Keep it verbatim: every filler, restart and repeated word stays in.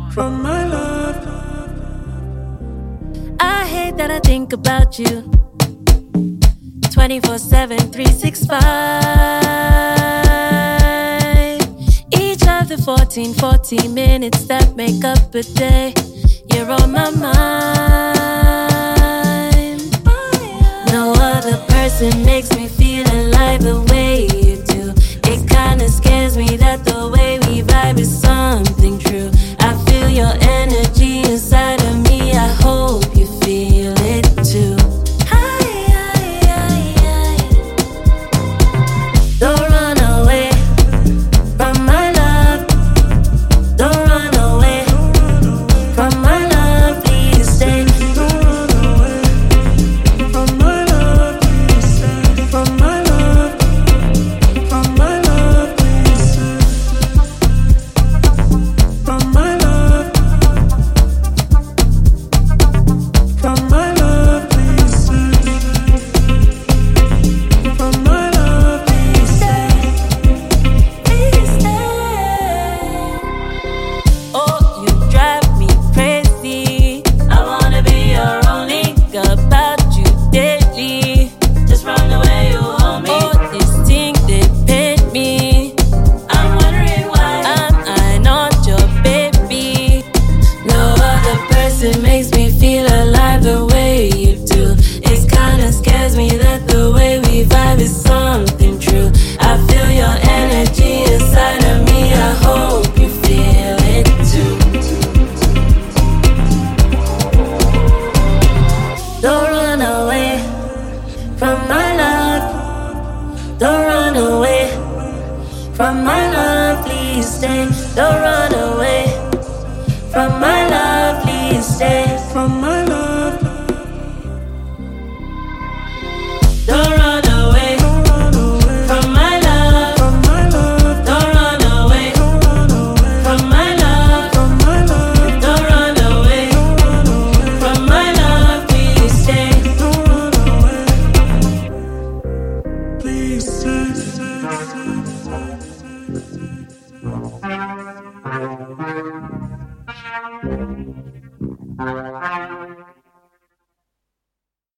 from my love. I hate that I think about you twenty-four seven, three sixty-five. Each of the fourteen, fourteen minutes that make up a day, you're on my mind. No other person makes me feel alive the way you do. It kinda scares me that the way we vibe is something true. I feel your energy inside of me, I hope you feel it too. Don't run away from my love. Don't run away from my love. Please stay. Don't run away from my love. Please stay. From my love. From my love. Please stay. From my love. From my love. Please stay. From my love. Please stay. Please stay. Oh, you drive me crazy. I wanna be your only, think about you daily. Just from the way you hold me. Oh, this thing they paid me. I'm wondering why I'm I not your baby. No other person makes me feel alive the way you do. It kinda scares me that the way we vibe is something true. I feel your energy inside of me, I hope you feel it too. Don't run away from my love. Don't run away from my love, please stay. Don't run away from my love, please stay. From my love. Don't run away Don't run away from my love. from my love. Don't run away Don't run away from my love. from my love. Don't run away Don't run away from my love, please stay. Don't run away. Please stay.